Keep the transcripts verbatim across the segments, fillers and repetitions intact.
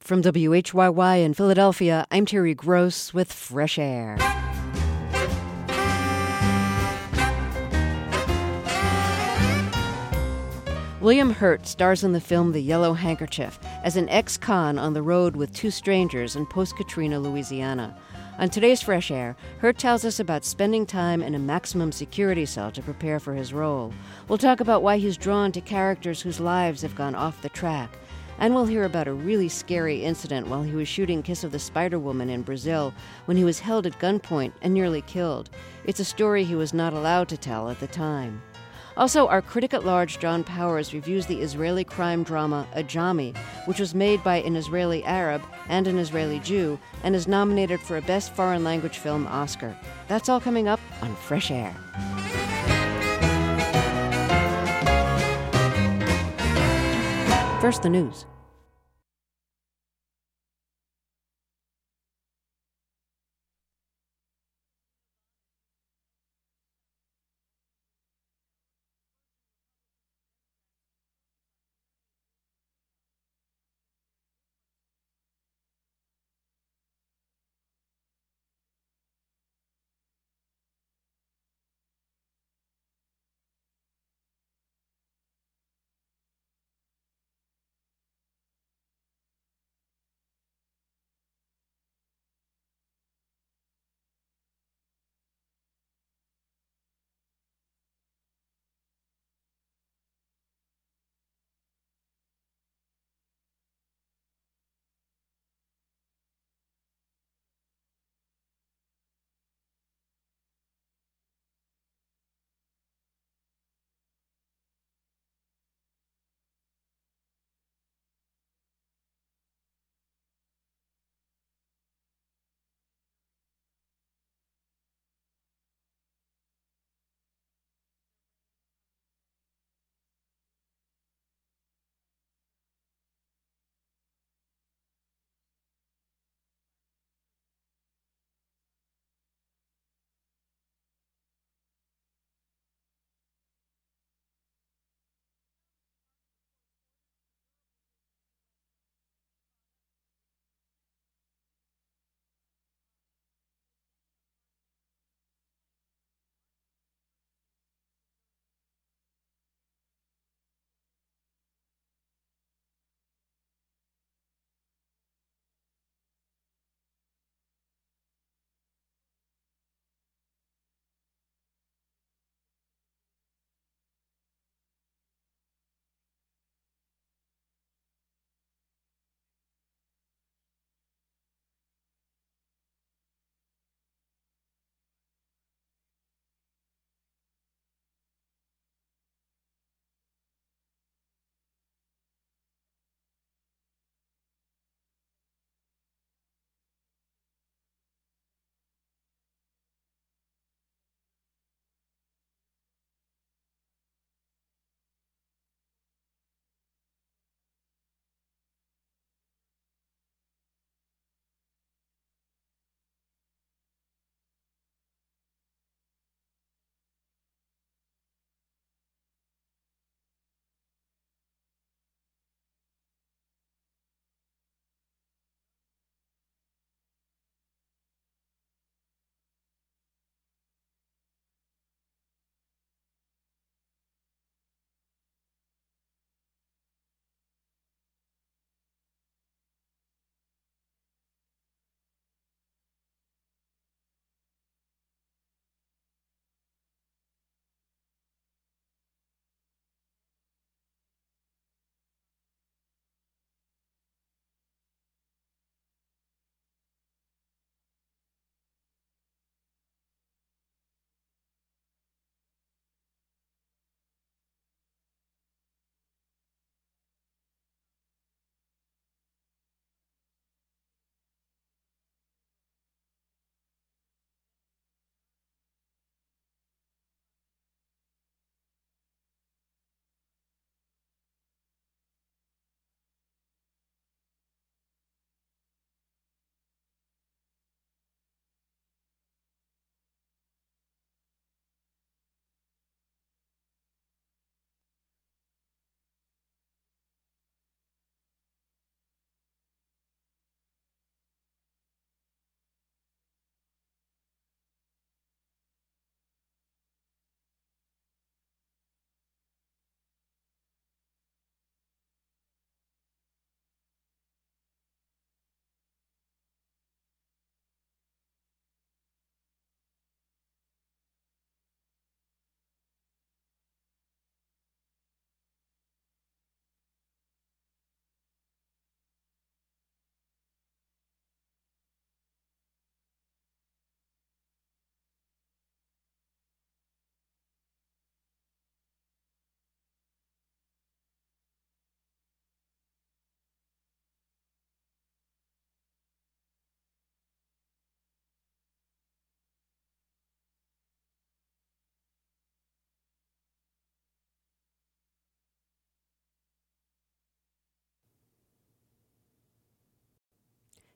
From W H Y Y in Philadelphia, I'm Terry Gross with Fresh Air. William Hurt stars in the film The Yellow Handkerchief as an ex-con on the road with two strangers in post-Katrina Louisiana. On today's Fresh Air, Hurt tells us about spending time in a maximum security cell to prepare for his role. We'll talk about why he's drawn to characters whose lives have gone off the track. And we'll hear about a really scary incident while he was shooting Kiss of the Spider Woman in Brazil when he was held at gunpoint and nearly killed. It's a story he was not allowed to tell at the time. Also, our critic at large, John Powers, reviews the Israeli crime drama Ajami, which was made by an Israeli Arab and an Israeli Jew and is nominated for a Best Foreign Language Film Oscar. That's all coming up on Fresh Air. First, the news.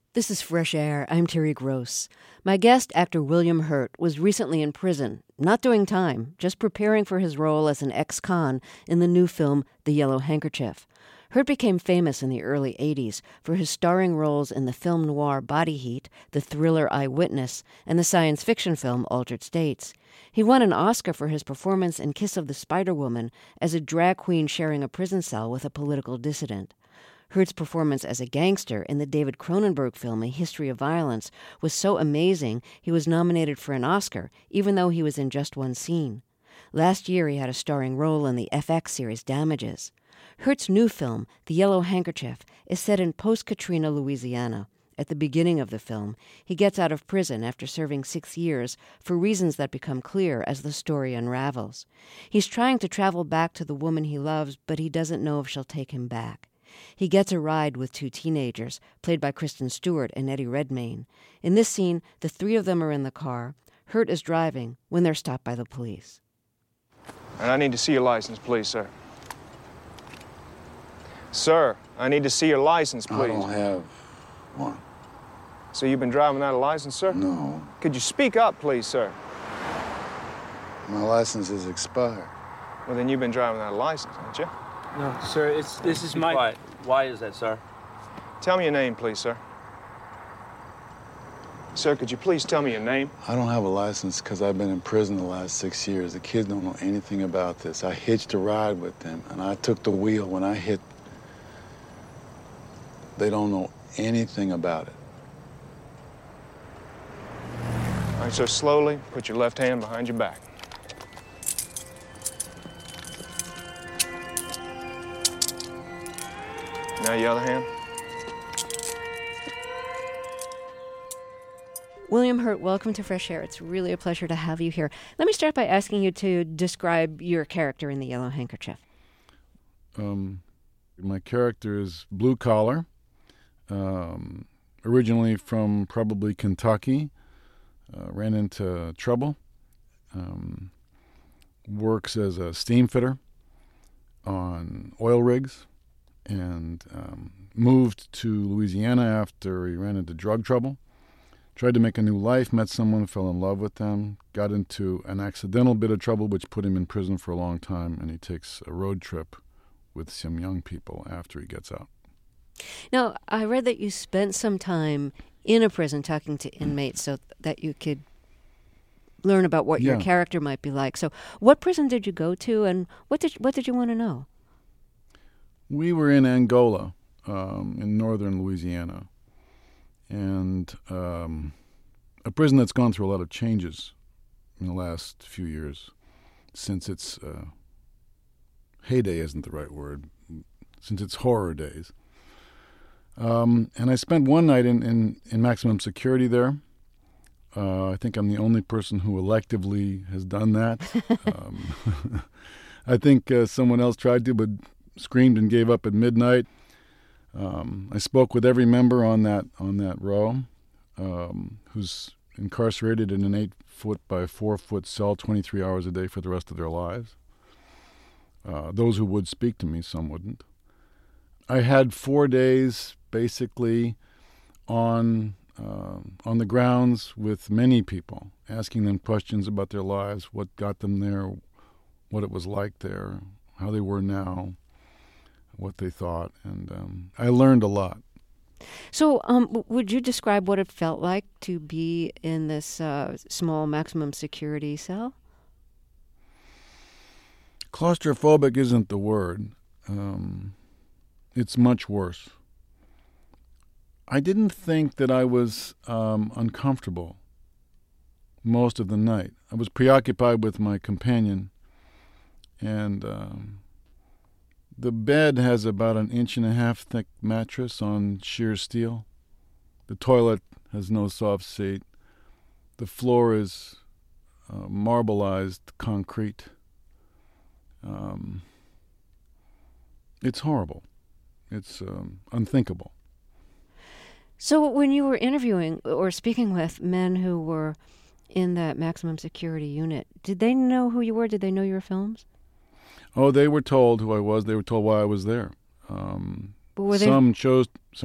This is Fresh Air. I'm Terry Gross. My guest, actor William Hurt, was recently in prison, not doing time, just preparing for his role as an ex-con in the new film The Yellow Handkerchief. Hurt became famous in the early eighties for his starring roles in the film noir Body Heat, the thriller Eyewitness, and the science fiction film Altered States. He won an Oscar for his performance in Kiss of the Spider-Woman as a drag queen sharing a prison cell with a political dissident. Hurt's performance as a gangster in the David Cronenberg film A History of Violence was so amazing he was nominated for an Oscar, even though he was in just one scene. Last year he had a starring role in the F X series Damages. Hurt's new film, The Yellow Handkerchief, is set in post-Katrina Louisiana. At the beginning of the film, he gets out of prison after serving six years for reasons that become clear as the story unravels. He's trying to travel back to the woman he loves, but he doesn't know if she'll take him back. He gets a ride with two teenagers, played by Kristen Stewart and Eddie Redmayne. In this scene, the three of them are in the car. Hurt is driving when they're stopped by the police. And I need to see your license, please, sir. Sir, I need to see your license, please. I don't have one. So you've been driving without a license, sir? No. Could you speak up, please, sir? My license is expired. Well, then you've been driving without a license, haven't you? No, sir, it's this is my... Why? Why is that, sir? Tell me your name, please, sir. Sir, could you please tell me your name? I don't have a license because I've been in prison the last six years. The kids don't know anything about this. I hitched a ride with them, and I took the wheel when I hit. They don't know anything about it. All right, so slowly put your left hand behind your back. Now your other hand. William Hurt, welcome to Fresh Air. It's really a pleasure to have you here. Let me start by asking you to describe your character in The Yellow Handkerchief. Um, my character is blue collar, um, originally from probably Kentucky, uh, ran into trouble, um, works as a steam fitter on oil rigs, and um, moved to Louisiana after he ran into drug trouble. Tried to make a new life, met someone, fell in love with them, got into an accidental bit of trouble which put him in prison for a long time, and he takes a road trip with some young people after he gets out. Now, I read that you spent some time in a prison talking to inmates so that you could learn about what Yeah. your character might be like. So what prison did you go to, and what did what did you want to know? We were in Angola, um, in northern Louisiana, and um, a prison that's gone through a lot of changes in the last few years, since its uh, heyday isn't the right word, since its horror days. Um, and I spent one night in, in, in maximum security there. Uh, I think I'm the only person who electively has done that. um, I think uh, someone else tried to, but screamed and gave up at midnight. Um, I spoke with every member on that on that row, um, who's incarcerated in an eight foot by four foot cell, twenty-three hours a day for the rest of their lives. Uh, those who would speak to me, some wouldn't. I had four days basically on uh, on the grounds with many people, asking them questions about their lives, what got them there, what it was like there, how they were now, what they thought, and um, I learned a lot. So um, w- would you describe what it felt like to be in this uh, small maximum security cell? Claustrophobic isn't the word. Um, it's much worse. I didn't think that I was um, uncomfortable most of the night. I was preoccupied with my companion, and um, the bed has about an inch and a half thick mattress on sheer steel. The toilet has no soft seat. The floor is uh, marbleized concrete. Um, it's horrible. It's um, unthinkable. So when you were interviewing or speaking with men who were in that maximum security unit, did they know who you were? Did they know your films? Oh, they were told who I was. They were told why I was there. Um, But were they, some chose... Sorry?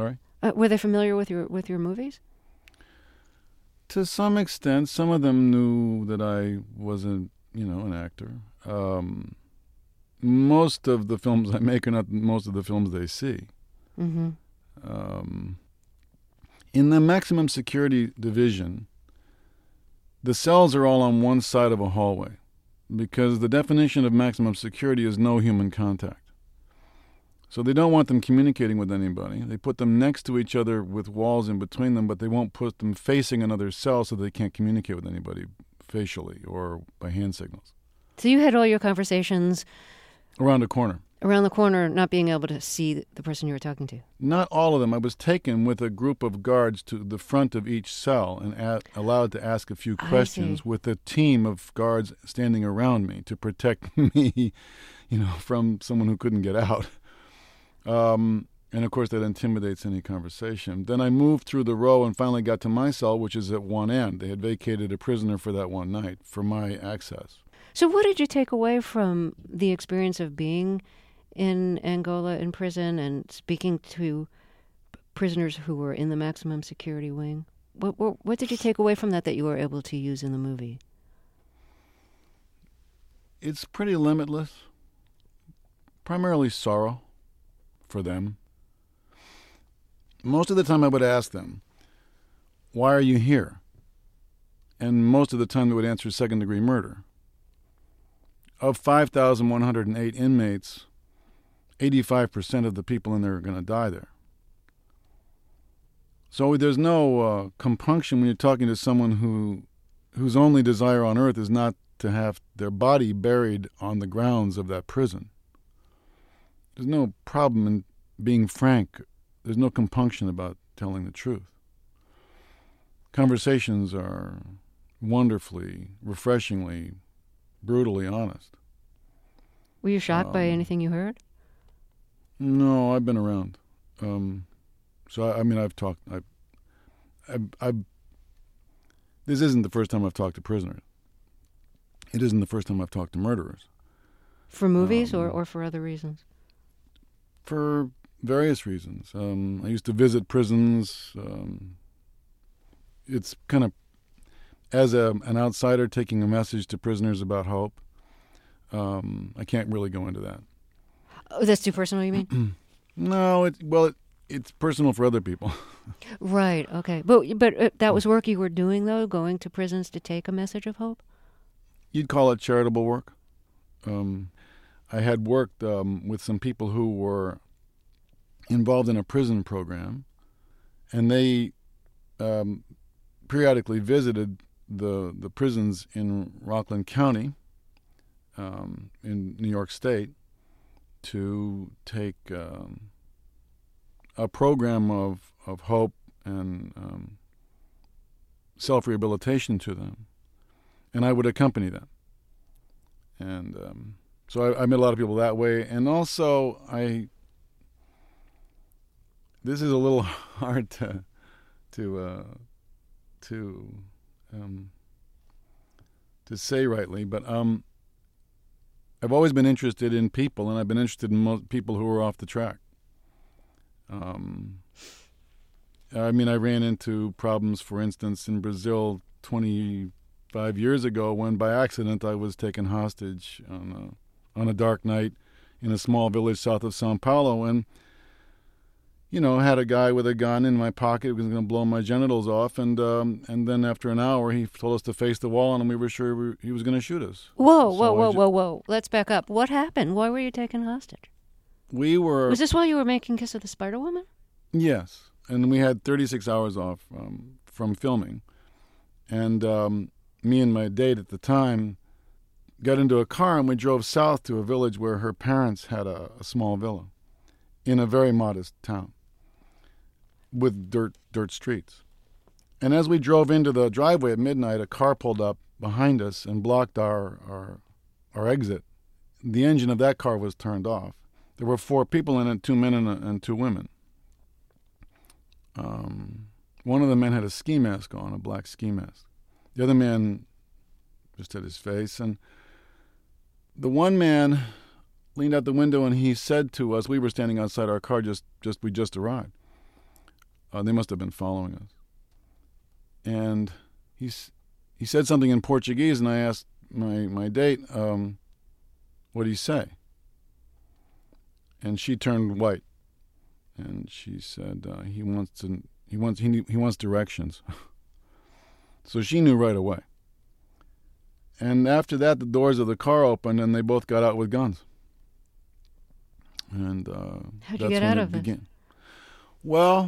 Uh, were they familiar with your with your movies? To some extent, some of them knew that I wasn't, you know, an actor. Um, most of the films I make are not most of the films they see. Mm-hmm. Um, in the maximum security division, the cells are all on one side of a hallway because the definition of maximum security is no human contact. So they don't want them communicating with anybody. They put them next to each other with walls in between them, but they won't put them facing another cell so they can't communicate with anybody facially or by hand signals. So you had all your conversations around a corner. Around the corner, not being able to see the person you were talking to. Not all of them. I was taken with a group of guards to the front of each cell and a- allowed to ask a few questions with a team of guards standing around me to protect me, you know, from someone who couldn't get out. Um, and, of course, that intimidates any conversation. Then I moved through the row and finally got to my cell, which is at one end. They had vacated a prisoner for that one night for my access. So what did you take away from the experience of being in Angola in prison and speaking to prisoners who were in the maximum security wing? What, what, what did you take away from that that you were able to use in the movie? It's pretty limitless. Primarily sorrow for them. Most of the time I would ask them, why are you here? And most of the time they would answer second-degree murder. Of five thousand one hundred eight inmates, eighty-five percent of the people in there are going to die there. So there's no uh, compunction when you're talking to someone who, whose only desire on earth is not to have their body buried on the grounds of that prison. There's no problem in being frank. There's no compunction about telling the truth. Conversations are wonderfully, refreshingly, brutally honest. Were you shocked um, by anything you heard? No, I've been around. Um, so, I, I mean, I've talked... I've, I've, I've, this isn't the first time I've talked to prisoners. It isn't the first time I've talked to murderers. For movies um, or, or for other reasons? For various reasons. Um, I used to visit prisons. Um, it's kind of, as a, an outsider, taking a message to prisoners about hope. Um, I can't really go into that. Oh, that's too personal, you mean? No, it, well, it, it's personal for other people. Right, okay. But, but uh, that was work you were doing, though, going to prisons to take a message of hope? You'd call it charitable work. Um, I had worked um, with some people who were involved in a prison program, and they um, periodically visited the the prisons in Rockland County, um, in New York State, to take um, a program of, of hope and um, self-rehabilitation to them, and I would accompany them. And um, so I, I met a lot of people that way, and also I. This is a little hard to to uh, to um, to say rightly, but um, I've always been interested in people, and I've been interested in mo- people who are off the track. Um, I mean, I ran into problems, for instance, in Brazil twenty-five years ago when, by accident, I was taken hostage on a, on a dark night in a small village south of Sao Paulo, and you know, had a guy with a gun in my pocket who was going to blow my genitals off, and um, and then after an hour, he told us to face the wall, and we were sure we, he was going to shoot us. Whoa, so whoa, whoa, ju- whoa, whoa! Let's back up. What happened? Why were you taken hostage? We were. Was this while you were making Kiss of the Spider Woman? Yes, and we had thirty-six hours off um, from filming, and um, me and my date at the time got into a car and we drove south to a village where her parents had a, a small villa in a very modest town with dirt dirt streets. And as we drove into the driveway at midnight, a car pulled up behind us and blocked our our, our exit. The engine of that car was turned off. There were four people in it, two men and, a, and two women. Um, one of the men had a ski mask on, a black ski mask. The other man just had his face. And the one man leaned out the window and he said to us, we were standing outside our car, just, just we just arrived. Uh, they must have been following us. And he's, he said something in Portuguese, and I asked my, my date, um, what did he say? And she turned white. And she said, uh, he wants to, he wants, he, he wants directions. So she knew right away. And after that, the doors of the car opened, and they both got out with guns. And uh, how'd you that's get when out it of began. it? Well,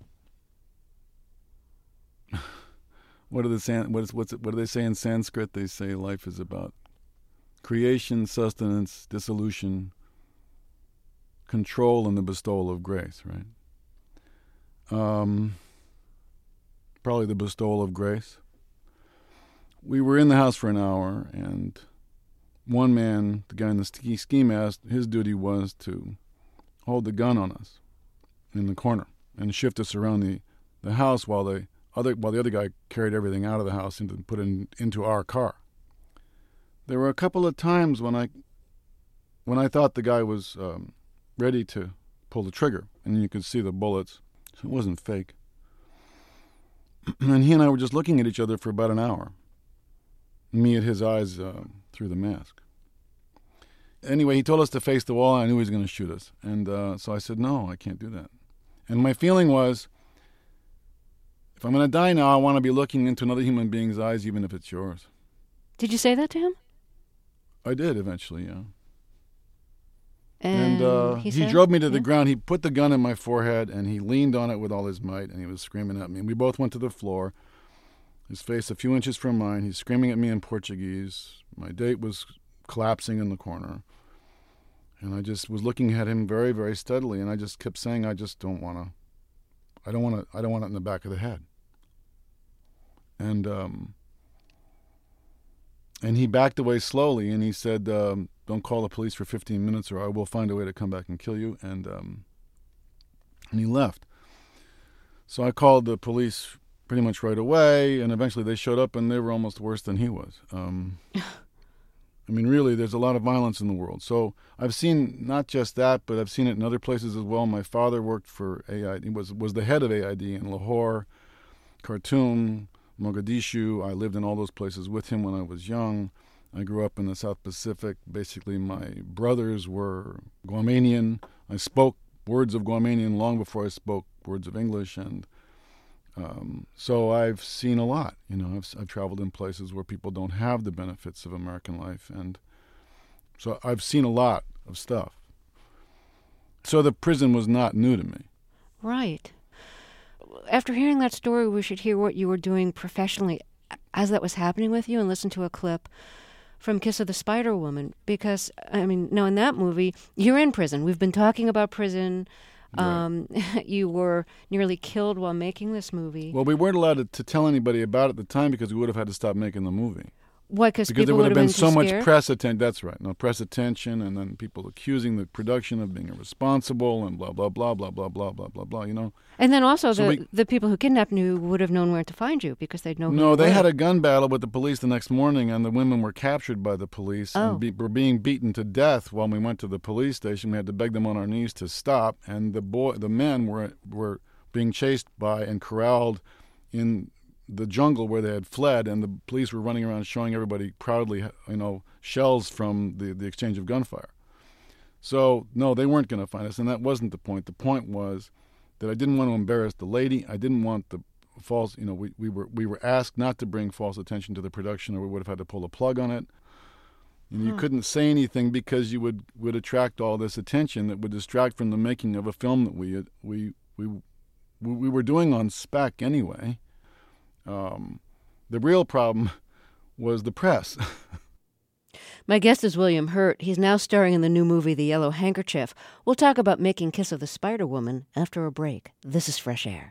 what do the San, what is what's it, what do they say in Sanskrit? They say life is about creation, sustenance, dissolution, control, and the bestowal of grace. Right? Um, probably the bestowal of grace. We were in the house for an hour, and one man, the guy in the ski, ski mask, his duty was to hold the gun on us in the corner and shift us around the, the house while the other while the other guy carried everything out of the house and put it in, into our car. There were a couple of times when I when I thought the guy was um, ready to pull the trigger, and you could see the bullets. So it wasn't fake. And he and I were just looking at each other for about an hour. Me at his eyes uh, through the mask. Anyway, he told us to face the wall, and I knew he was going to shoot us. And uh, so I said, no, I can't do that. And my feeling was, if I'm going to die now, I want to be looking into another human being's eyes, even if it's yours. Did you say that to him? I did eventually, yeah. And, And uh, he, he, said, drove me to the yeah. ground. He put the gun in my forehead, and he leaned on it with all his might, and he was screaming at me. And we both went to the floor. His face a few inches from mine. He's screaming at me in Portuguese. My date was collapsing in the corner. And I just was looking at him very, very steadily, and I just kept saying, I just don't want to, I don't want to, I don't want it in the back of the head. And um, and he backed away slowly, and he said, um, don't call the police for fifteen minutes, or I will find a way to come back and kill you. And um, and he left. So I called the police pretty much right away, and eventually they showed up, and they were almost worse than he was. Um, I mean, really, there's a lot of violence in the world. So I've seen not just that, but I've seen it in other places as well. My father worked for A I D, was was the head of A I D in Lahore, Khartoum, Mogadishu. I lived in all those places with him when I was young. I grew up in the South Pacific. Basically, my brothers were Guamanian. I spoke words of Guamanian long before I spoke words of English, and Um, so I've seen a lot, you know, I've, I've traveled in places where people don't have the benefits of American life. And so I've seen a lot of stuff. So the prison was not new to me. Right. After hearing that story, we should hear what you were doing professionally as that was happening with you and listen to a clip from Kiss of the Spider Woman. Because, I mean, now in that movie, you're in prison. We've been talking about prison. Um, right. You were nearly killed while making this movie. Well, we weren't allowed to, to tell anybody about it at the time because we would have had to stop making the movie. Why? Because Because there would would have been, been so much scared? press attention. That's right. No press attention, and then people accusing the production of being irresponsible and blah blah blah blah blah blah blah blah blah. You know. And then also So the we- the people who kidnapped you would have known where to find you because they'd know. Who No, you they were. had a gun battle with the police the next morning, and the women were captured by the police Oh. and be, were being beaten to death. While we went to the police station, we had to beg them on our knees to stop, and the boy, the men were were being chased by and corralled in the jungle where they had fled, and the police were running around showing everybody proudly, you know, shells from the, the exchange of gunfire. So, no, they weren't going to find us, and that wasn't the point. The point was that I didn't want to embarrass the lady. I didn't want the false, you know, we, we were we were asked not to bring false attention to the production, or we would have had to pull a plug on it. And you Huh. couldn't say anything because you would, would attract all this attention that would distract from the making of a film that we had, we we we were doing on spec anyway. Um, the real problem was the press. My guest is William Hurt. He's now starring in the new movie The Yellow Handkerchief. We'll talk about making Kiss of the Spider Woman after a break. This is Fresh Air.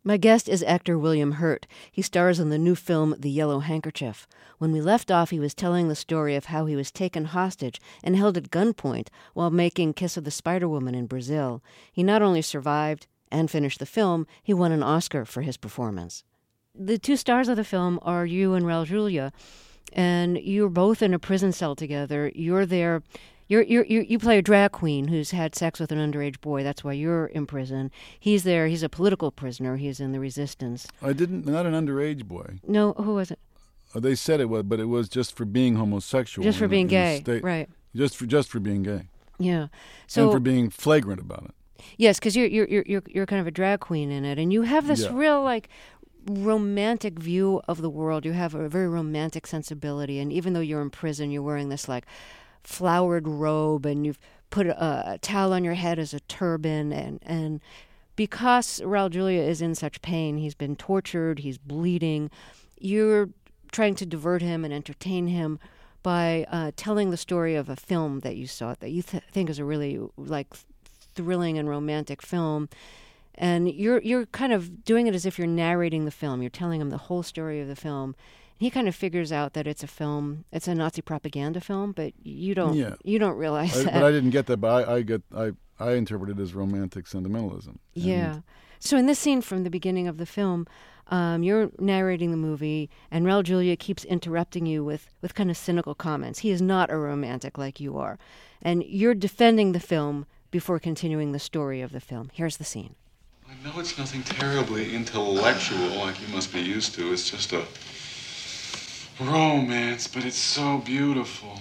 My guest is actor William Hurt. He stars in the new film The Yellow Handkerchief. When we left off, he was telling the story of how he was taken hostage and held at gunpoint while making Kiss of the Spider Woman in Brazil. He not only survived and finished the film, he won an Oscar for his performance. The two stars of the film are you and Raul Julia, and you're both in a prison cell together. You're there... You're, you're, you you play a drag queen who's had sex with an underage boy. That's why you're in prison. He's there. He's a political prisoner. He's in the resistance. I didn't, not an underage boy. No, who was it? Uh, they said it was, but it was just for being homosexual. Just for in, being in gay, state, right? Just for just for being gay. Yeah. So and for being flagrant about it. Yes, because you're you're you're you're kind of a drag queen in it, and you have this Yeah. real like romantic view of the world. You have a very romantic sensibility, and even though you're in prison, you're wearing this like flowered robe, and you've put a, a towel on your head as a turban, and and because Raul Julia is in such pain, he's been tortured, he's bleeding, you're trying to divert him and entertain him by uh, telling the story of a film that you saw that you th- think is a really like thrilling and romantic film, and you're you're kind of doing it as if you're narrating the film. You're telling him the whole story of the film. He kind of figures out that it's a film, it's a Nazi propaganda film, but you don't Yeah. you don't realize I, that. but I didn't get that. But I, I get I I interpret it as romantic sentimentalism. Yeah. And So in this scene from the beginning of the film, um, you're narrating the movie, and Raul Julia keeps interrupting you with, with kind of cynical comments. He is not a romantic like you are. And you're defending the film before continuing the story of the film. Here's the scene. I know it's nothing terribly intellectual like you must be used to. It's just a romance, but it's so beautiful.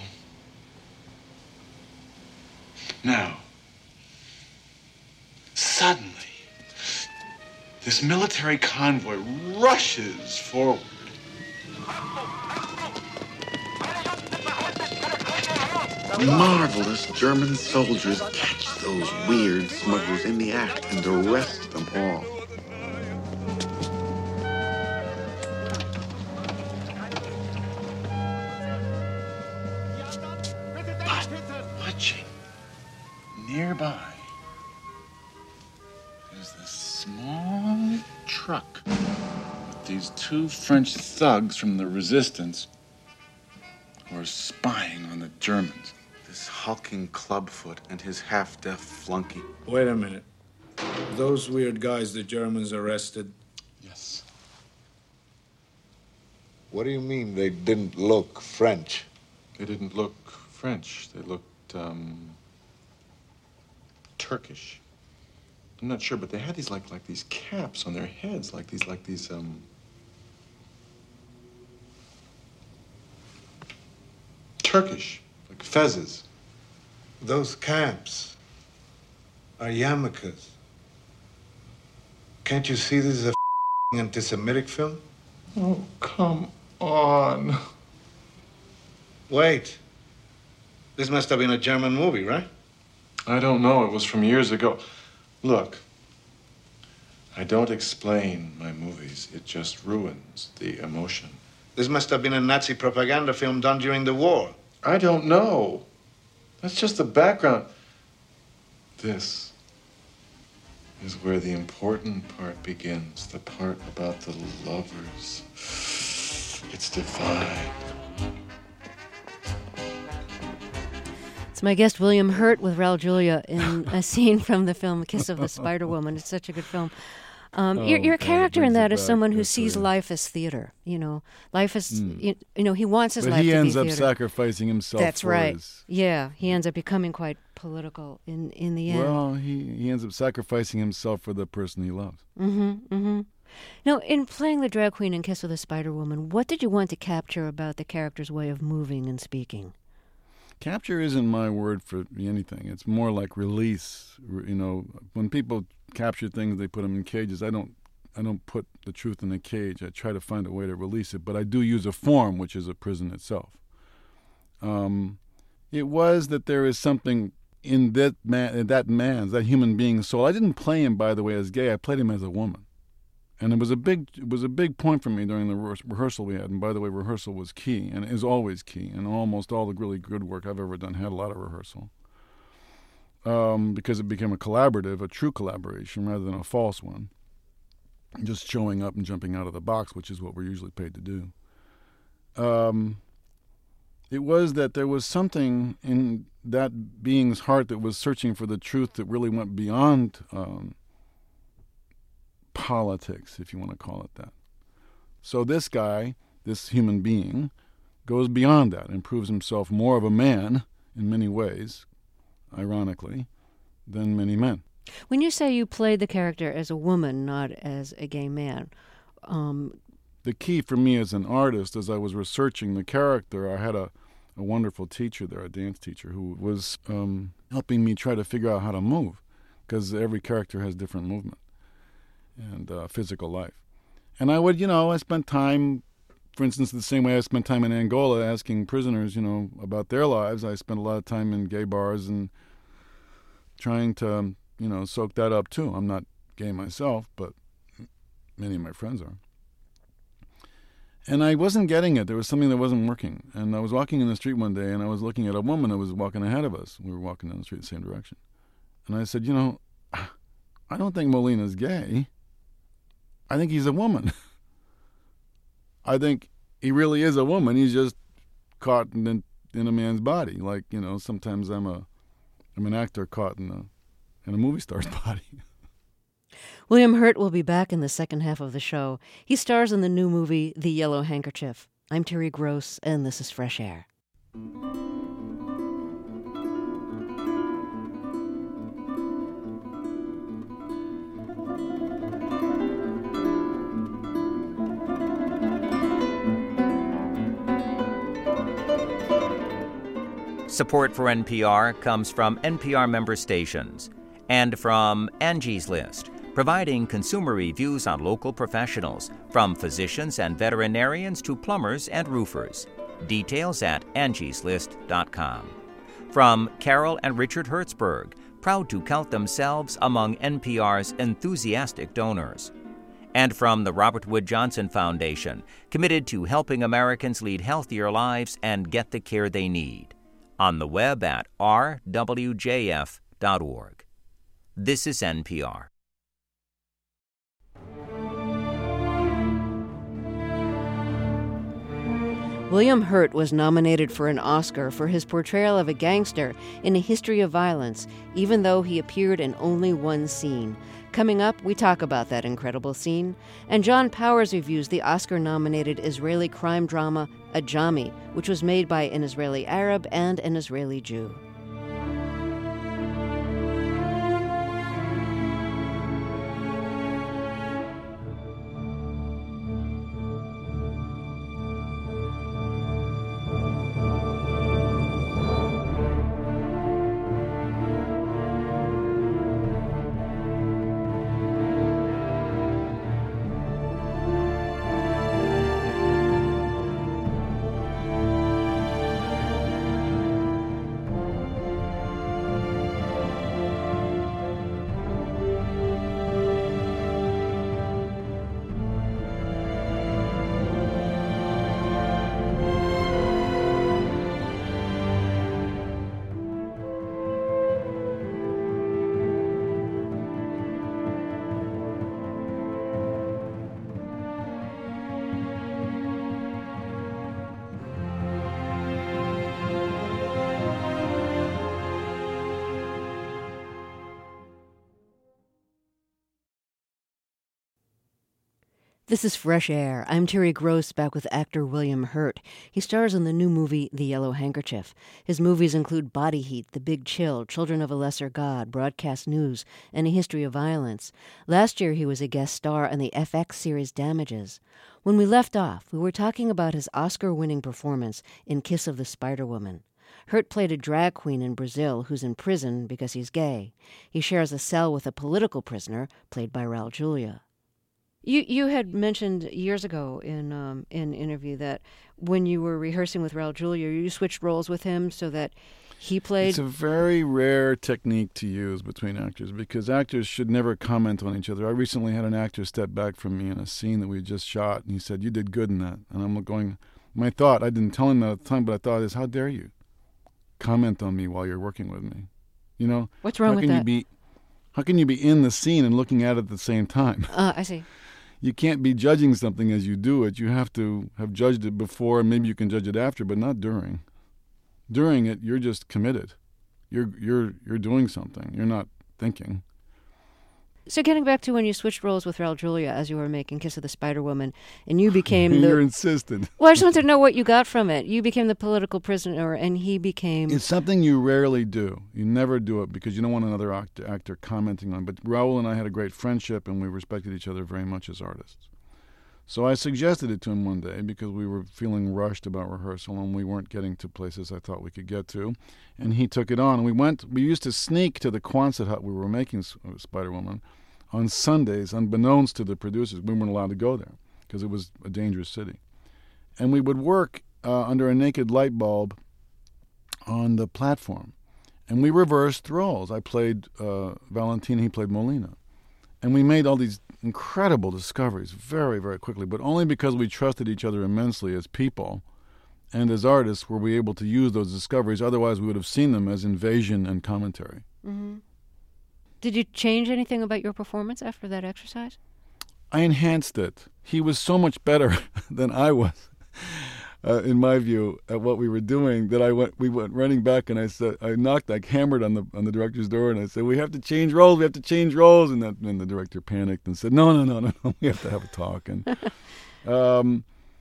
Now, suddenly, this military convoy rushes forward. Marvelous German soldiers catch those weird smugglers in the act and arrest them all. But watching nearby, there's this small truck with these two French thugs from the resistance who are spying on the Germans. This hulking clubfoot and his half-deaf flunky. Wait a minute. Those weird guys the Germans arrested? Yes. What do you mean they didn't look French? They didn't look French. They looked, um, Turkish. I'm not sure, but they had these, like, like these caps on their heads, like these, like these, um... Turkish, like fezzes. Those camps are yarmulkes. Can't you see this is a f***ing anti-Semitic film? Oh, come on. Wait. This must have been a German movie, right? I don't know. It was from years ago. Look, I don't explain my movies. It just ruins the emotion. This must have been a Nazi propaganda film done during the war. I don't know. That's just the background. This is where the important part begins, the part about the lovers. It's divine. It's my guest William Hurt with Raul Julia in a scene from the film Kiss of the Spider Woman. It's such a good film. Um, Oh, your your God, it character in brings it that is back. someone who That's sees right. life as theater. You know, life is Mm. you, you know he wants his But life he to ends be up theater. sacrificing himself That's for right. his... Yeah, he ends up becoming quite political in in the end. Well, he, he ends up sacrificing himself for the person he loves. Mm-hmm. Mm-hmm. Now, in playing the drag queen in Kiss of the Spider Woman, what did you want to capture about the character's way of moving and speaking? Capture isn't my word for anything. It's more like release. You know, when people capture things, they put them in cages. I don't I don't put the truth in a cage. I try to find a way to release it, but I do use a form, which is a prison itself. Um, it was that there is something in that man, in that man's, that human being's soul. I didn't play him, by the way, as gay. I played him as a woman, and it was a big, it was a big point for me during the re- rehearsal we had. And by the way, rehearsal was key, and is always key. And almost all the really good work I've ever done had a lot of rehearsal, um, because it became a collaborative, a true collaboration rather than a false one. just showing up and jumping out of the box, which is what we're usually paid to do. Um, it was that there was something in that being's heart that was searching for the truth that really went beyond um, politics, if you want to call it that. So this guy, this human being, goes beyond that and proves himself more of a man in many ways, ironically, than many men. When you say you played the character as a woman, not as a gay man, um, the key for me as an artist, as I was researching the character, I had a, a wonderful teacher there, a dance teacher, who was um, helping me try to figure out how to move, because every character has different movement and uh, physical life. And I would, you know, I spent time, for instance, the same way I spent time in Angola asking prisoners, you know, about their lives. I spent a lot of time in gay bars and trying to, you know, soak that up too. I'm not gay myself, but many of my friends are. And I wasn't getting it. There was something that wasn't working. And I was walking in the street one day, and I was looking at a woman that was walking ahead of us. We were walking down the street the same direction. And I said, you know, I don't think Molina's gay. I think he's a woman. I think he really is a woman. He's just caught in, in a man's body. Like, you know, sometimes I'm a I'm an actor caught in a in a movie star's body. William Hurt will be back in the second half of the show. He stars in the new movie The Yellow Handkerchief. I'm Terry Gross, and this is Fresh Air. Support for N P R comes from N P R member stations and from Angie's List, providing consumer reviews on local professionals, from physicians and veterinarians to plumbers and roofers. Details at angies list dot com. From Carol and Richard Hertzberg, proud to count themselves among N P R's enthusiastic donors. And from the Robert Wood Johnson Foundation, committed to helping Americans lead healthier lives and get the care they need. On the web at r w j f dot org. This is N P R. William Hurt was nominated for an Oscar for his portrayal of a gangster in A History of Violence, even though he appeared in only one scene. Coming up, we talk about that incredible scene. And John Powers reviews the Oscar-nominated Israeli crime drama Ajami, which was made by an Israeli Arab and an Israeli Jew. This is Fresh Air. I'm Terry Gross, back with actor William Hurt. He stars in the new movie The Yellow Handkerchief. His movies include Body Heat, The Big Chill, Children of a Lesser God, Broadcast News, and A History of Violence. Last year he was a guest star on the F X series Damages. When we left off, we were talking about his Oscar-winning performance in Kiss of the Spider-Woman. Hurt played a drag queen in Brazil who's in prison because he's gay. He shares a cell with a political prisoner, played by Raul Julia. You you had mentioned years ago in um, in an interview that when you were rehearsing with Raul Julia, you switched roles with him so that he played... It's a very rare technique to use between actors because actors should never comment on each other. I recently had an actor step back from me in a scene that we just shot, and he said, "You did good in that." And I'm going, my thought, I didn't tell him that at the time, but I thought is, how dare you comment on me while you're working with me? You know? What's wrong how with can that? You be, how can you be in the scene and looking at it at the same time? Uh, I see. you can't be judging something as you do it. You have to have judged it before, and maybe you can judge it after, but not during. During it, you're just committed. You're you're you're doing something. You're not thinking. So getting back to when you switched roles with Raul Julia as you were making Kiss of the Spider Woman, and you became the... You're insistent. Well, I just wanted to know what you got from it. You became the political prisoner, and he became... It's something you rarely do. You never do it because you don't want another actor, actor commenting on it. But Raul and I had a great friendship, and we respected each other very much as artists. So I suggested it to him one day because we were feeling rushed about rehearsal, and we weren't getting to places I thought we could get to. And he took it on. And we went. We used to sneak to the Quonset hut we were making Spider-Woman on Sundays, unbeknownst to the producers. We weren't allowed to go there because it was a dangerous city. And we would work uh, under a naked light bulb on the platform. And we reversed roles. I played uh, Valentina, he played Molina. And we made all these incredible discoveries very, very quickly, but only because we trusted each other immensely as people and as artists were we able to use those discoveries. Otherwise, we would have seen them as invasion and commentary. Mm-hmm. Did you change anything about your performance after that exercise? I enhanced it. He was so much better than I was, uh, in my view, at what we were doing that I went. We went running back, and I said, I knocked, I hammered on the on the director's door, and I said, "We have to change roles. We have to change roles." And, that, and the director panicked and said, "No, no, no, no, no. We have to have a talk." And um,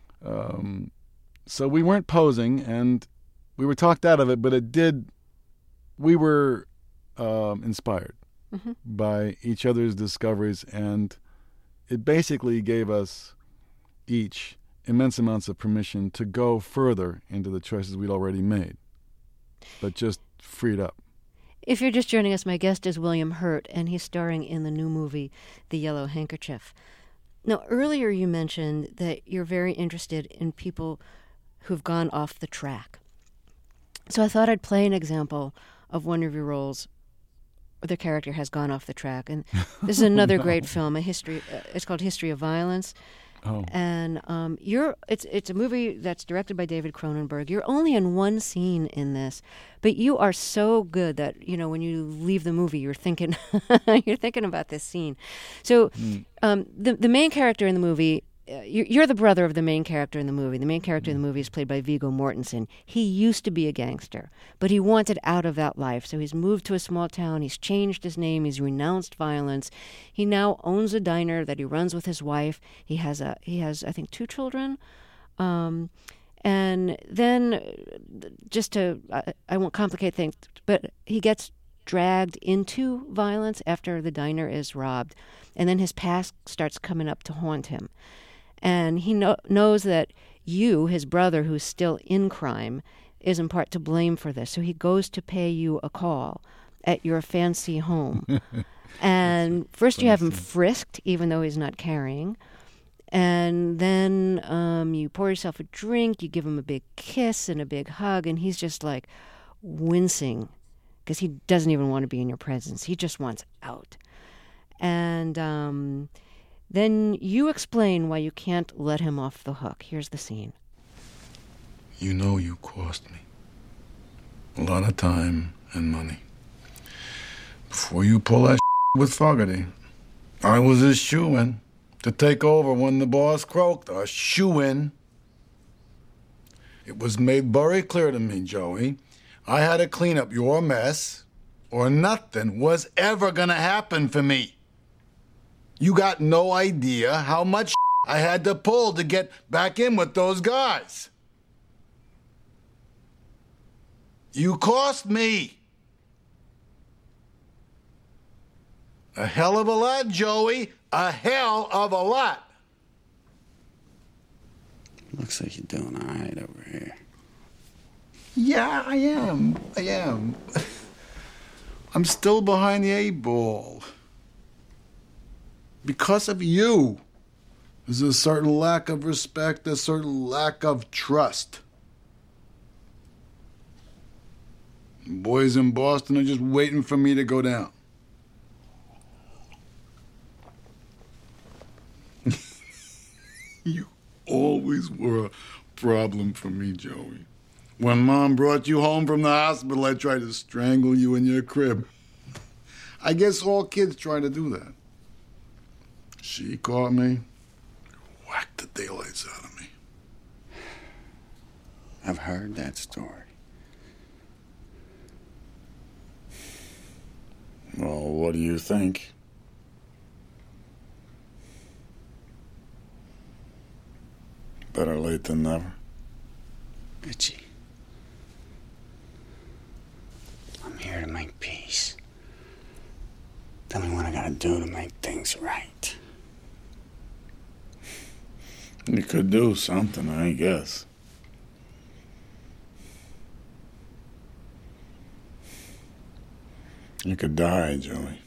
um, so we weren't posing, and we were talked out of it, but it did. We were um, inspired. Mm-hmm. by each other's discoveries, and it basically gave us each immense amounts of permission to go further into the choices we'd already made, but just freed up. If you're just joining us, my guest is William Hurt, and he's starring in the new movie, The Yellow Handkerchief. Now, earlier you mentioned that you're very interested in people who've gone off the track. So I thought I'd play an example of one of your roles where the character has gone off the track. And this is another no. great film, a history. Uh, it's called History of Violence. Oh. And um, you're it's it's a movie that's directed by David Cronenberg. You're only in one scene in this, but you are so good that, you know, when you leave the movie, you're thinking you're thinking about this scene. So mm. um, the the main character in the movie, uh, you're, you're the brother of the main character in the movie. The main character mm. in the movie is played by Viggo Mortensen. He used to be a gangster, but he wanted out of that life. So he's moved to a small town. He's changed his name. He's renounced violence. He now owns a diner that he runs with his wife. He has a he has I think two children. Um, and then, just to I, I won't complicate things, but he gets dragged into violence after the diner is robbed, and then his past starts coming up to haunt him. And he know, knows that you, his brother, who's still in crime, is in part to blame for this. So he goes to pay you a call at your fancy home. And first you have him frisked, even though he's not carrying. And then um, you pour yourself a drink, you give him a big kiss and a big hug, and he's just like wincing because he doesn't even want to be in your presence. He just wants out. And um, then you explain why you can't let him off the hook. Here's the scene. You know you cost me a lot of time and money. Before you pull that with Fogarty, I was his shoo-in to take over when the boss croaked, a shoo-in. It was made very clear to me, Joey, I had to clean up your mess or nothing was ever gonna happen for me. You got no idea how much I had to pull to get back in with those guys. You cost me a hell of a lot, Joey. A hell of a lot. Looks like you're doing all right over here. Yeah, I am. I am. I'm still behind the eight ball. Because of you. There's a certain lack of respect, a certain lack of trust. The boys in Boston are just waiting for me to go down. You always were a problem for me, Joey. When Mom brought you home from the hospital, I tried to strangle you in your crib. I guess all kids try to do that. She caught me, daylights out of me. I've heard that story. Well, what do you think? Better late than never. Richie, I'm here to make peace. Tell me what I gotta do to make things right. You could do something, I guess. You could die, Joey.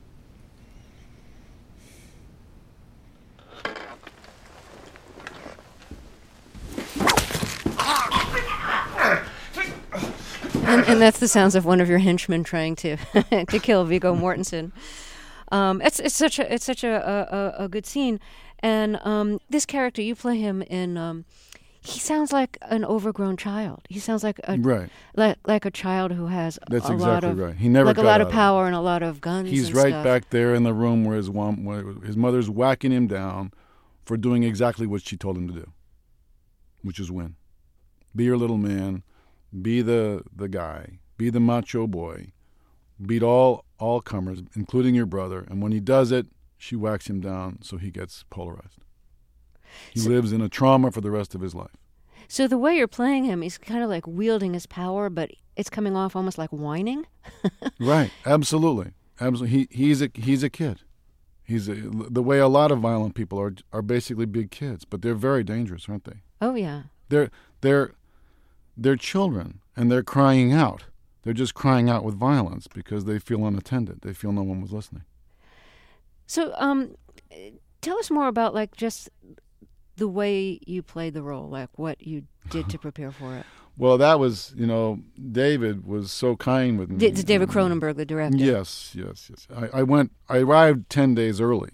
And, and that's the sounds of one of your henchmen trying to to kill Viggo Mortensen. Um, it's it's such a it's such a a, a good scene, and um, this character you play him in. Um, he sounds like an overgrown child. He sounds like a right. like like a child who has that's a exactly lot of right. He never like got a lot out of power and a lot of guns. He's and right stuff. back there in the room where his mom, where his mother's whacking him down for doing exactly what she told him to do, which is win. Be your little man. Be the the guy. Be the macho boy. Beat all all comers, including your brother. And when he does it, she whacks him down so he gets polarized. He so, lives in a trauma for the rest of his life. So the way you're playing him, he's kind of like wielding his power, but it's coming off almost like whining. Right. Absolutely. Absolutely. He he's a he's a kid. He's a, the way a lot of violent people are are basically big kids, but they're very dangerous, aren't they? Oh yeah. They're they're they're children, and they're crying out. They're just crying out with violence because they feel unattended. They feel no one was listening. So, um, tell us more about like just the way you played the role, like what you did to prepare for it. Well, that was, you know, David was so kind with me. D- David Cronenberg, the director. Yes, yes, yes. I, I went. I arrived ten days early.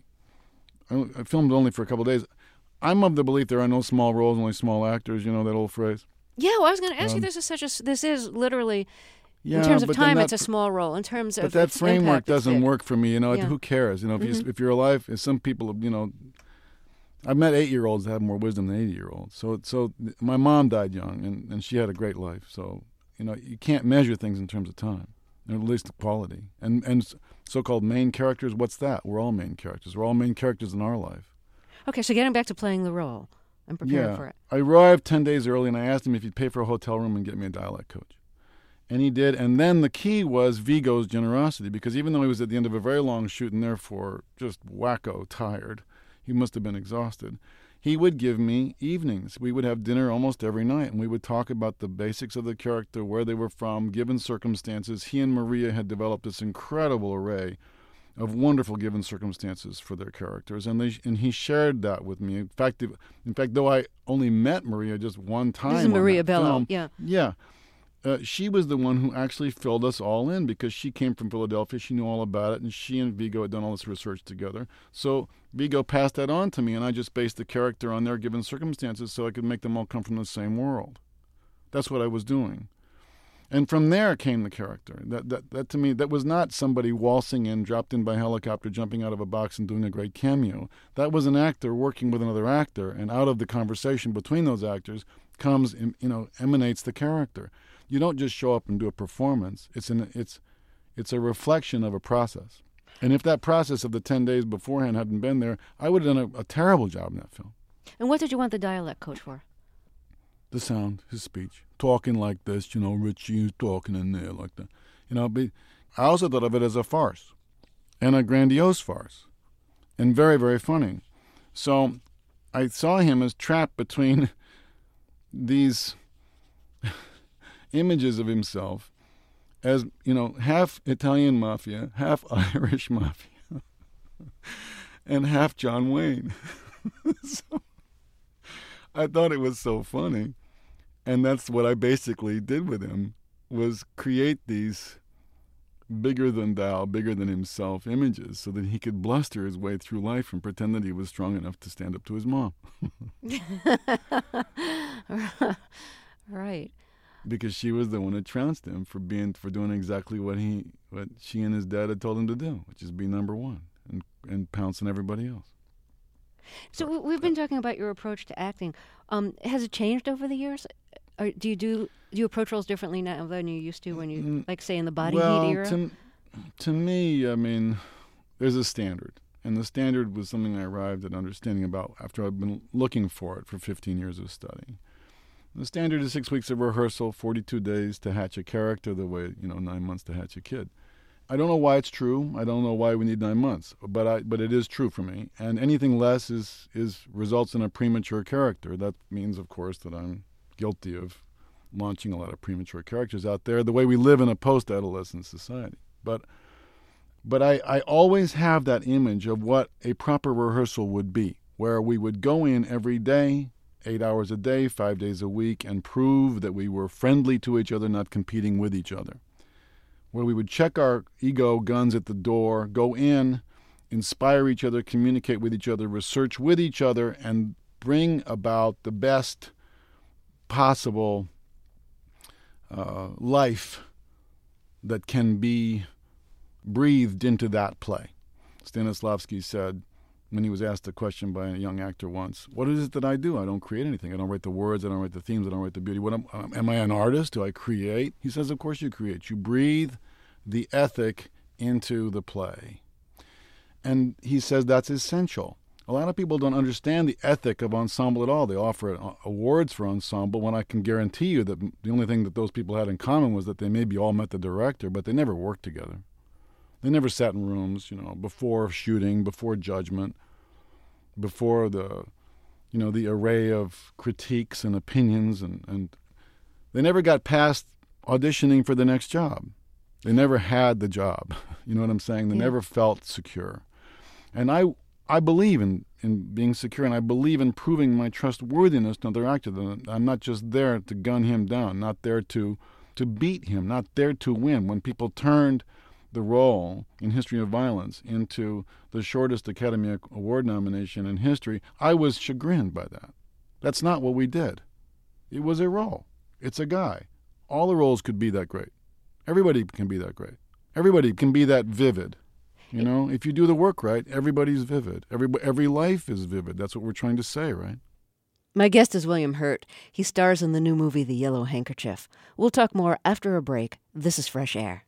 I, I filmed only for a couple of days. I'm of the belief there are no small roles, only small actors. You know that old phrase. Yeah, well, I was going to ask um, you. This is such a. This is literally. Yeah, in terms of time, that, it's a small role. In terms but of But that its framework impact, doesn't big. work for me. You know, Yeah. who cares? You know, if, Mm-hmm. you, if you're alive, some people, you know, I've met eight-year-olds that have more wisdom than eighty-year-olds. So, so my mom died young, and, and she had a great life. So, you know, you can't measure things in terms of time, or at least quality. And and so-called main characters, what's that? We're all main characters. We're all main characters in our life. Okay, so getting back to playing the role and preparing yeah, for it. I arrived ten days early, and I asked him if he'd pay for a hotel room and get me a dialect coach. And he did. And then the key was Viggo's generosity, because even though he was at the end of a very long shoot and therefore just wacko tired, he must have been exhausted, he would give me evenings. We would have dinner almost every night, and we would talk about the basics of the character, where they were from, given circumstances. He and Maria had developed this incredible array of wonderful given circumstances for their characters, and they and he shared that with me. In fact, in fact, though I only met Maria just one time, This is Maria on that Bello, film, yeah. Yeah. Uh, she was the one who actually filled us all in, because she came from Philadelphia. She knew all about it, and she and Viggo had done all this research together. So Viggo passed that on to me, and I just based the character on their given circumstances so I could make them all come from the same world. That's what I was doing. And from there came the character. That, that, that to me, that was not somebody waltzing in, dropped in by helicopter, jumping out of a box and doing a great cameo. That was an actor working with another actor, and out of the conversation between those actors comes, you know, emanates the character. You don't just show up and do a performance. It's an it's it's a reflection of a process. And if that process of the ten days beforehand hadn't been there, I would have done a, a terrible job in that film. And what did you want the dialect coach for? The sound, his speech, talking like this, you know, Richie talking in there like that. You know, but I also thought of it as a farce, and a grandiose farce, and very, very funny. So I saw him as trapped between these images of himself as, you know, half Italian mafia, half Irish mafia, and half John Wayne. So I thought it was so funny. And that's what I basically did with him, was create these bigger than thou, bigger than himself images so that he could bluster his way through life and pretend that he was strong enough to stand up to his mom. Right. Because she was the one who trounced him for being for doing exactly what he what she and his dad had told him to do, which is be number one and, and pounce on everybody else. So w- we've been talking about your approach to acting. Um, has it changed over the years? Or do you do do you approach roles differently now than you used to when you, Mm, like, say, in the Body well, Heat era? To, to me, I mean, there's a standard. And the standard was something I arrived at understanding about after I've been looking for it for fifteen years of studying. The standard is six weeks of rehearsal, forty-two days to hatch a character, the way, you know, nine months to hatch a kid. I don't know why it's true. I don't know why we need nine months, but I but it is true for me. And anything less is is results in a premature character. That means, of course, that I'm guilty of launching a lot of premature characters out there, the way we live in a post-adolescent society. But but I, I always have that image of what a proper rehearsal would be, where we would go in every day, eight hours a day, five days a week, and prove that we were friendly to each other, not competing with each other. Where we would check our ego guns at the door, go in, inspire each other, communicate with each other, research with each other, and bring about the best possible uh, life that can be breathed into that play. Stanislavski said, when he was asked a question by a young actor once, what is it that I do? I don't create anything. I don't write the words. I don't write the themes. I don't write the beauty. What am, um, am I an artist? Do I create? He says, of course you create. You breathe the ethic into the play. And he says that's essential. A lot of people don't understand the ethic of ensemble at all. They offer awards for ensemble when I can guarantee you that the only thing that those people had in common was that they maybe all met the director, but they never worked together. They never sat in rooms, you know, before shooting, before judgment, before the, you know, the array of critiques and opinions, and, and they never got past auditioning for the next job. They never had the job. You know what I'm saying? They yeah. never felt secure. And I I believe in, in being secure, and I believe in proving my trustworthiness to another actor. I'm not just there to gun him down, not there to to beat him, not there to win. When people turned the role in History of Violence into the shortest Academy Award nomination in history, I was chagrined by that. That's not what we did. It was a role. It's a guy. All the roles could be that great. Everybody can be that great. Everybody can be that vivid. You know, if you do the work right, everybody's vivid. Every, every life is vivid. That's what we're trying to say, right? My guest is William Hurt. He stars in the new movie, The Yellow Handkerchief. We'll talk more after a break. This is Fresh Air.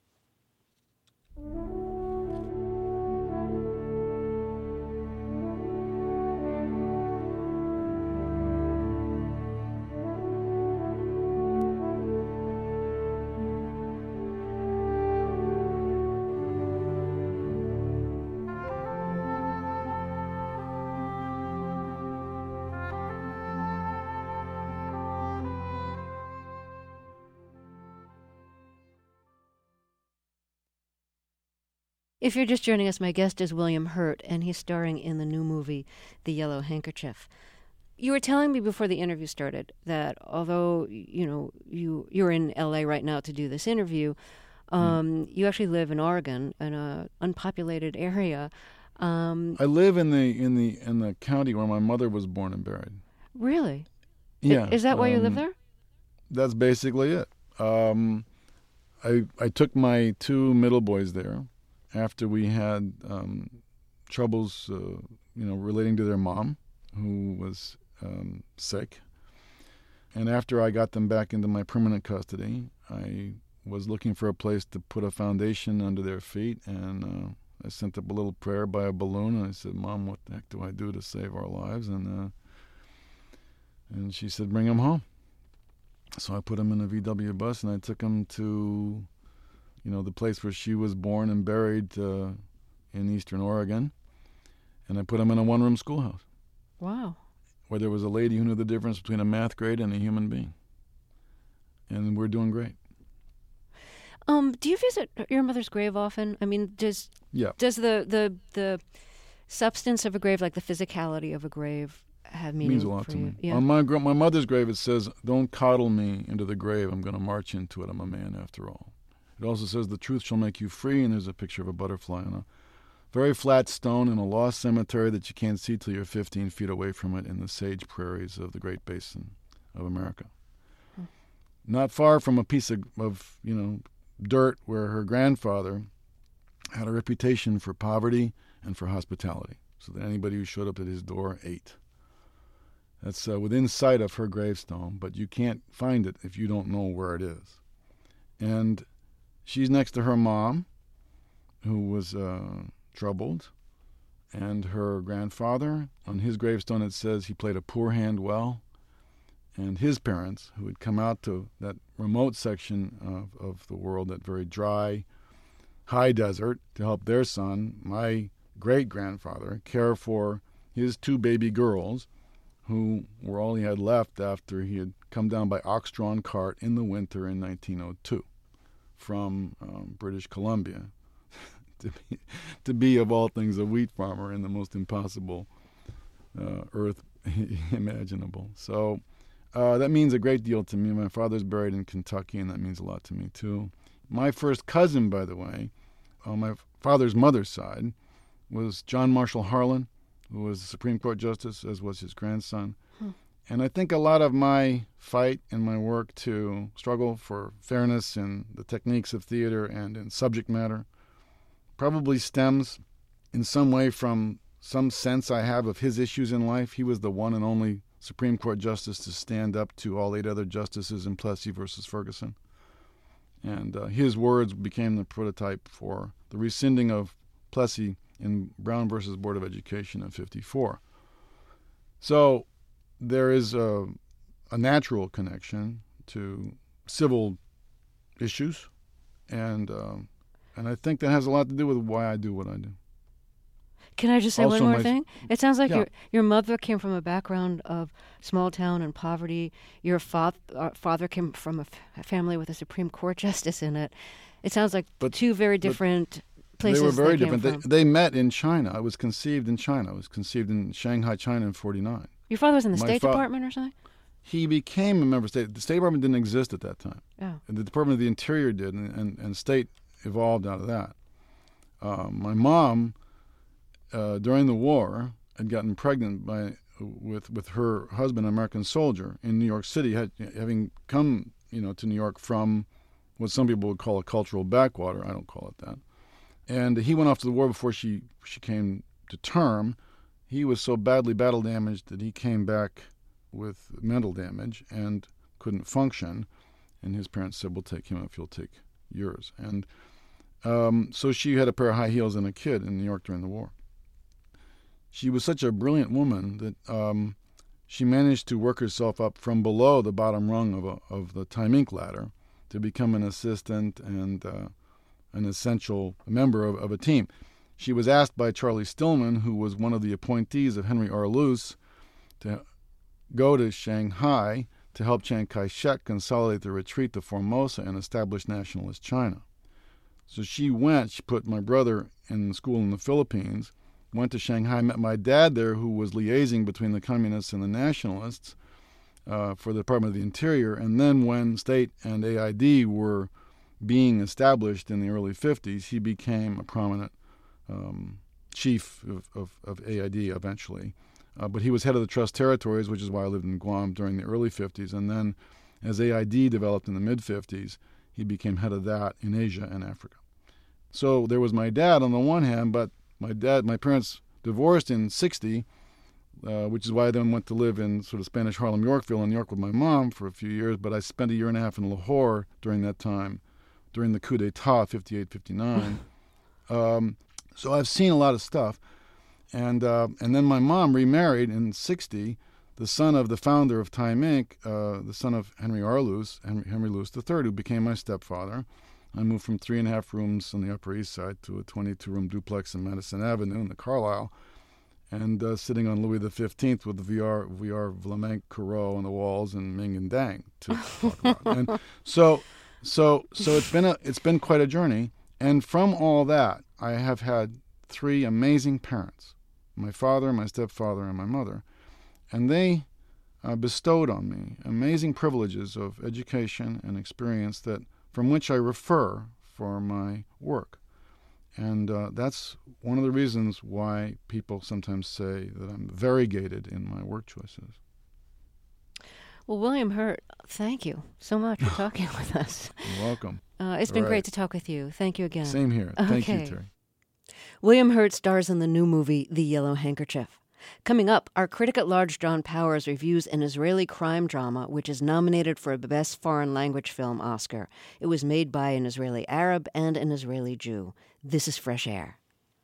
If you're just joining us, my guest is William Hurt, and he's starring in the new movie, The Yellow Handkerchief. You were telling me before the interview started that although, you know, you, you're in L A right now to do this interview, um, mm. you actually live in Oregon, in an unpopulated area. Um, I live in the in the in the county where my mother was born and buried. Really? Yeah. Is that why um, you live there? That's basically it. Um, I I took my two middle boys there after we had um, troubles, uh, you know, relating to their mom, who was um, sick. And after I got them back into my permanent custody, I was looking for a place to put a foundation under their feet, and uh, I sent up a little prayer by a balloon, and I said, Mom, what the heck do I do to save our lives? And uh, and she said, bring them home. So I put them in a V W bus, and I took them to, you know, the place where she was born and buried uh, in eastern Oregon. And I put them in a one-room schoolhouse. Wow. Where there was a lady who knew the difference between a math grade and a human being. And we're doing great. Um, do you visit your mother's grave often? I mean, does yeah. does the, the the substance of a grave, like the physicality of a grave, have meaning? It means a lot for to you? me. Yeah. On my my mother's grave, it says, "Don't coddle me into the grave. I'm going to march into it. I'm a man after all." It also says, "The truth shall make you free," and there's a picture of a butterfly on a very flat stone in a lost cemetery that you can't see till you're fifteen feet away from it in the sage prairies of the Great Basin of America. Hmm. Not far from a piece of, of, you know, dirt where her grandfather had a reputation for poverty and for hospitality. so that anybody who showed up at his door ate. That's uh, within sight of her gravestone, but you can't find it if you don't know where it is. And she's next to her mom, who was uh, troubled, and her grandfather. On his gravestone it says he played a poor hand well. And his parents, who had come out to that remote section of, of the world, that very dry, high desert, to help their son, my great-grandfather, care for his two baby girls, who were all he had left after he had come down by ox-drawn cart in the winter in nineteen oh two from um, British Columbia to, be, to be, of all things, a wheat farmer in the most impossible uh, earth imaginable. So uh, that means a great deal to me. My father's buried in Kentucky, and that means a lot to me, too. My first cousin, by the way, on my father's mother's side, was John Marshall Harlan, who was a Supreme Court justice, as was his grandson. Hmm. And I think a lot of my fight and my work to struggle for fairness in the techniques of theater and in subject matter probably stems in some way from some sense I have of his issues in life. He was the one and only Supreme Court justice to stand up to all eight other justices in Plessy versus Ferguson. And uh, his words became the prototype for the rescinding of Plessy in Brown versus Board of Education in fifty-four. So there is a, a natural connection to civil issues, and um, and I think that has a lot to do with why I do what I do. Can I just say Also one more my, thing? It sounds like yeah. your your mother came from a background of small town and poverty. Your fa- uh, father came from a, f- a family with a Supreme Court justice in it. It sounds like but, two very different places. They were very they different. They, they met in China. I was conceived in China. I was conceived in Shanghai, China in forty-nine. Your father was in the My State fa- Department or something? He became a member of state. The State Department didn't exist at that time. Oh. The Department of the Interior did, and, and, and state evolved out of that. Um, my mom, uh, during the war, had gotten pregnant by with with her husband, an American soldier, in New York City, had, having come you know to New York from what some people would call a cultural backwater. I don't call it that. And he went off to the war before she she came to term. He was so badly battle damaged that he came back with mental damage and couldn't function. And his parents said, "We'll take him if you'll take yours." And um, so she had a pair of high heels and a kid in New York during the war. She was such a brilliant woman that um, she managed to work herself up from below the bottom rung of a, of the Time Incorporated ladder to become an assistant and uh, an essential member of, of a team. She was asked by Charlie Stillman, who was one of the appointees of Henry R. Luce, to go to Shanghai to help Chiang Kai-shek consolidate the retreat to Formosa and establish nationalist China. So she went, she put my brother in school in the Philippines, went to Shanghai, met my dad there, who was liaising between the communists and the nationalists uh, for the Department of the Interior. And then when state and A I D were being established in the early fifties, he became a prominent um, chief of, of, of A I D eventually. Uh, but he was head of the Trust Territories, which is why I lived in Guam during the early fifties. And then as A I D developed in the mid-fifties, he became head of that in Asia and Africa. So there was my dad on the one hand, but my dad, my parents divorced in sixty, uh, which is why I then went to live in sort of Spanish Harlem, Yorkville, in New York with my mom for a few years. But I spent a year and a half in Lahore during that time, during the coup d'etat, fifty-eight, fifty-nine. um, so I've seen a lot of stuff. And uh, and then my mom remarried in sixty, the son of the founder of Time Incorporated, uh, the son of Henry R. Luce, Henry, Henry Luce the third, who became my stepfather. I moved from three and a half rooms on the Upper East Side to a twenty-two room duplex in Madison Avenue in the Carlisle, and uh, sitting on Louis the fifteenth with the V R V R Vlaminck Corot on the walls and Ming and Dang to talk about. And so, so, so it's been a it's been quite a journey. And from all that, I have had three amazing parents: my father, my stepfather, and my mother, and they uh, bestowed on me amazing privileges of education and experience that. From which I refer for my work. And uh, that's one of the reasons why people sometimes say that I'm variegated in my work choices. Well, William Hurt, thank you so much for talking with us. You're welcome. Uh, it's been right. great to talk with you. Thank you again. Same here. Okay. Thank you, Terry. William Hurt stars in the new movie The Yellow Handkerchief. Coming up, our critic at large John Powers reviews an Israeli crime drama which is nominated for a Best Foreign Language Film Oscar. It was made by an Israeli Arab and an Israeli Jew. This is Fresh Air.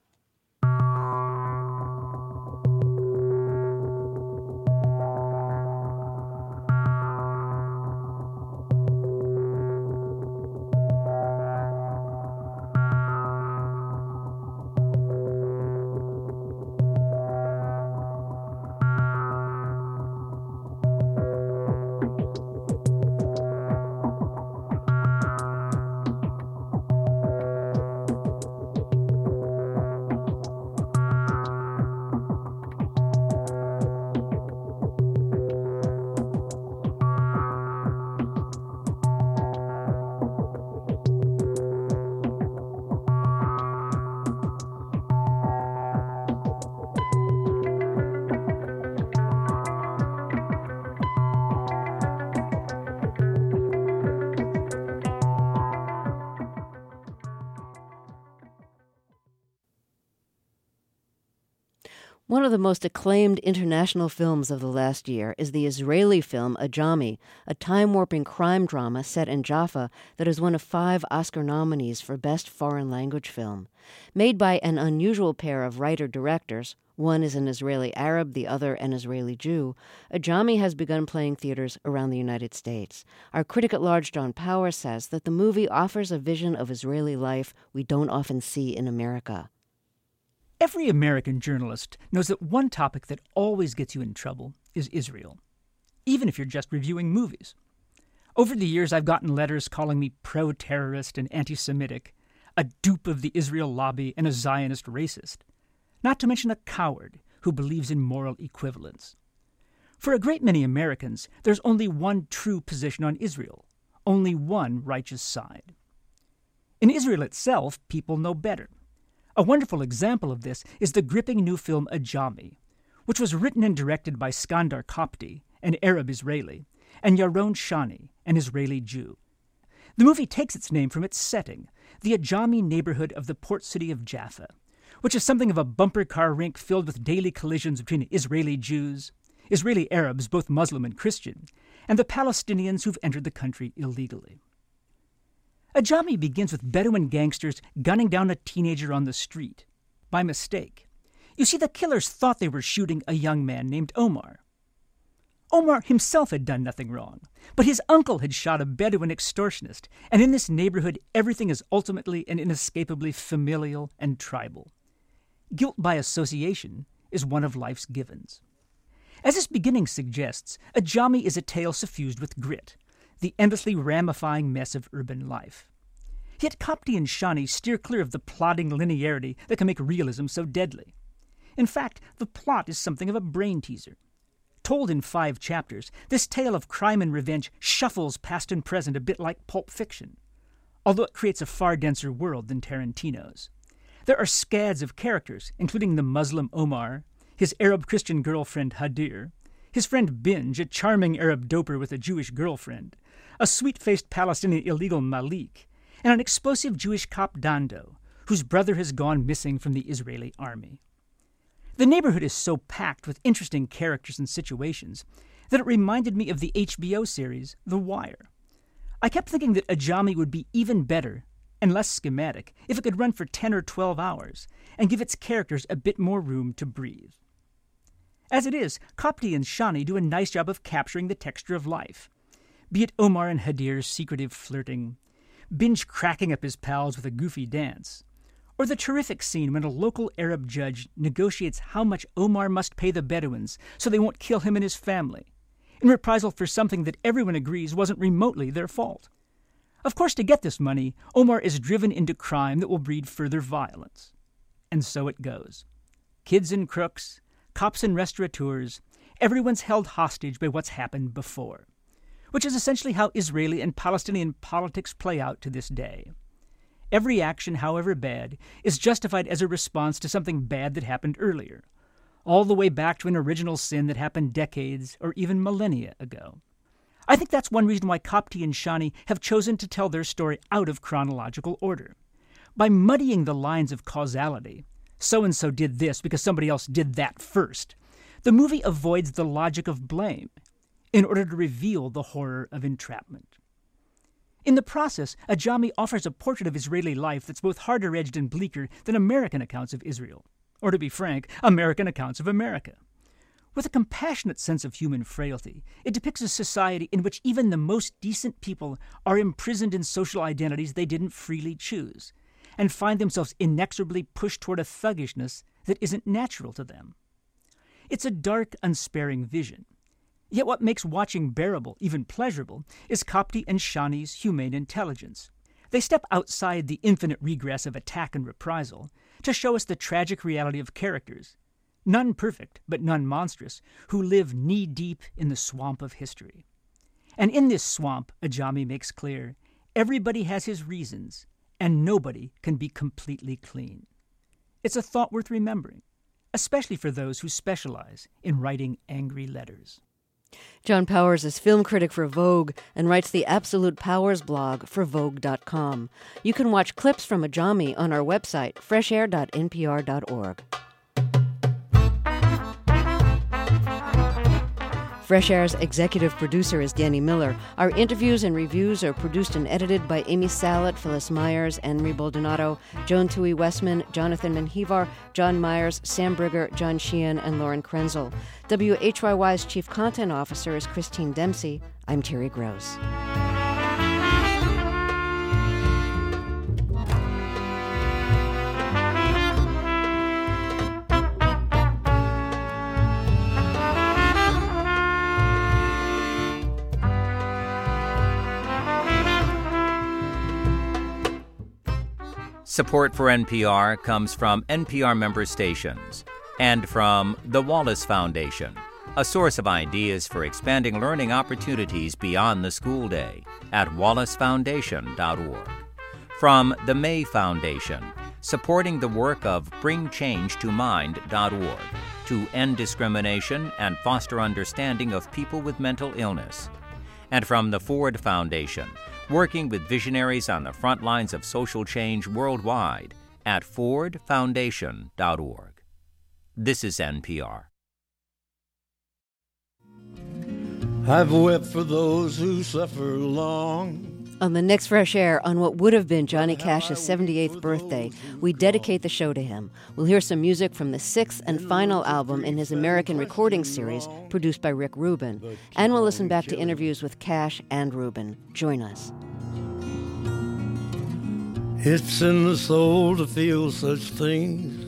One of the most acclaimed international films of the last year is the Israeli film Ajami, a time-warping crime drama set in Jaffa that is one of five Oscar nominees for Best Foreign Language Film. Made by an unusual pair of writer-directors, one is an Israeli Arab, the other an Israeli Jew, Ajami has begun playing theaters around the United States. Our critic at large, John Powers, says that the movie offers a vision of Israeli life we don't often see in America. Every American journalist knows that one topic that always gets you in trouble is Israel, even if you're just reviewing movies. Over the years, I've gotten letters calling me pro-terrorist and anti-Semitic, a dupe of the Israel lobby and a Zionist racist, not to mention a coward who believes in moral equivalence. For a great many Americans, there's only one true position on Israel, only one righteous side. In Israel itself, people know better. A wonderful example of this is the gripping new film Ajami, which was written and directed by Skandar Kopti, an Arab Israeli, and Yaron Shani, an Israeli Jew. The movie takes its name from its setting, the Ajami neighborhood of the port city of Jaffa, which is something of a bumper car rink filled with daily collisions between Israeli Jews, Israeli Arabs, both Muslim and Christian, and the Palestinians who've entered the country illegally. Ajami begins with Bedouin gangsters gunning down a teenager on the street. By mistake. You see, the killers thought they were shooting a young man named Omar. Omar himself had done nothing wrong, but his uncle had shot a Bedouin extortionist, and in this neighborhood everything is ultimately and inescapably familial and tribal. Guilt by association is one of life's givens. As its beginning suggests, Ajami is a tale suffused with grit, the endlessly ramifying mess of urban life. Yet Kopti and Shani steer clear of the plodding linearity that can make realism so deadly. In fact, the plot is something of a brain teaser. Told in five chapters, this tale of crime and revenge shuffles past and present a bit like Pulp Fiction, although it creates a far denser world than Tarantino's. There are scads of characters, including the Muslim Omar, his Arab-Christian girlfriend Hadir, his friend Binj, a charming Arab doper with a Jewish girlfriend, a sweet-faced Palestinian illegal Malik, and an explosive Jewish cop Dando, whose brother has gone missing from the Israeli army. The neighborhood is so packed with interesting characters and situations that it reminded me of the H B O series The Wire. I kept thinking that Ajami would be even better and less schematic if it could run for ten or twelve hours and give its characters a bit more room to breathe. As it is, Kopti and Shani do a nice job of capturing the texture of life, be it Omar and Hadir's secretive flirting, Binj cracking up his pals with a goofy dance, or the terrific scene when a local Arab judge negotiates how much Omar must pay the Bedouins so they won't kill him and his family, in reprisal for something that everyone agrees wasn't remotely their fault. Of course, to get this money, Omar is driven into crime that will breed further violence. And so it goes. Kids and crooks, cops and restaurateurs, everyone's held hostage by what's happened before, which is essentially how Israeli and Palestinian politics play out to this day. Every action, however bad, is justified as a response to something bad that happened earlier, all the way back to an original sin that happened decades or even millennia ago. I think that's one reason why Kopti and Shani have chosen to tell their story out of chronological order. By muddying the lines of causality, so-and-so did this because somebody else did that first, the movie avoids the logic of blame in order to reveal the horror of entrapment. In the process, Ajami offers a portrait of Israeli life that's both harder-edged and bleaker than American accounts of Israel, or to be frank, American accounts of America. With a compassionate sense of human frailty, it depicts a society in which even the most decent people are imprisoned in social identities they didn't freely choose, and find themselves inexorably pushed toward a thuggishness that isn't natural to them. It's a dark, unsparing vision. Yet what makes watching bearable, even pleasurable, is Kapti and Shani's humane intelligence. They step outside the infinite regress of attack and reprisal to show us the tragic reality of characters, none perfect, but none monstrous, who live knee-deep in the swamp of history. And in this swamp, Ajami makes clear, everybody has his reasons, and nobody can be completely clean. It's a thought worth remembering, especially for those who specialize in writing angry letters. John Powers is film critic for Vogue and writes the Absolute Powers blog for Vogue dot com. You can watch clips from Ajami on our website, fresh air dot n p r dot org. Fresh Air's executive producer is Danny Miller. Our interviews and reviews are produced and edited by Amy Salet, Phyllis Myers, Henry Baldonado, Joan Tui Westman, Jonathan Menjivar, John Myers, Sam Brigger, John Sheehan, and Lauren Krenzel. W H Y Y's chief content officer is Christine Dempsey. I'm Terry Gross. Support for N P R comes from N P R member stations and from the Wallace Foundation, a source of ideas for expanding learning opportunities beyond the school day at wallace foundation dot org. From the May Foundation, supporting the work of bring change to mind dot org to end discrimination and foster understanding of people with mental illness. And from the Ford Foundation, working with visionaries on the front lines of social change worldwide at ford foundation dot org. This is N P R. I've wept for those who suffer long. On the next Fresh Air, on what would have been Johnny Cash's seventy-eighth birthday, we dedicate the show to him. We'll hear some music from the sixth and final album in his American recording series, produced by Rick Rubin. And we'll listen back to interviews with Cash and Rubin. Join us. It's in the soul to feel such things.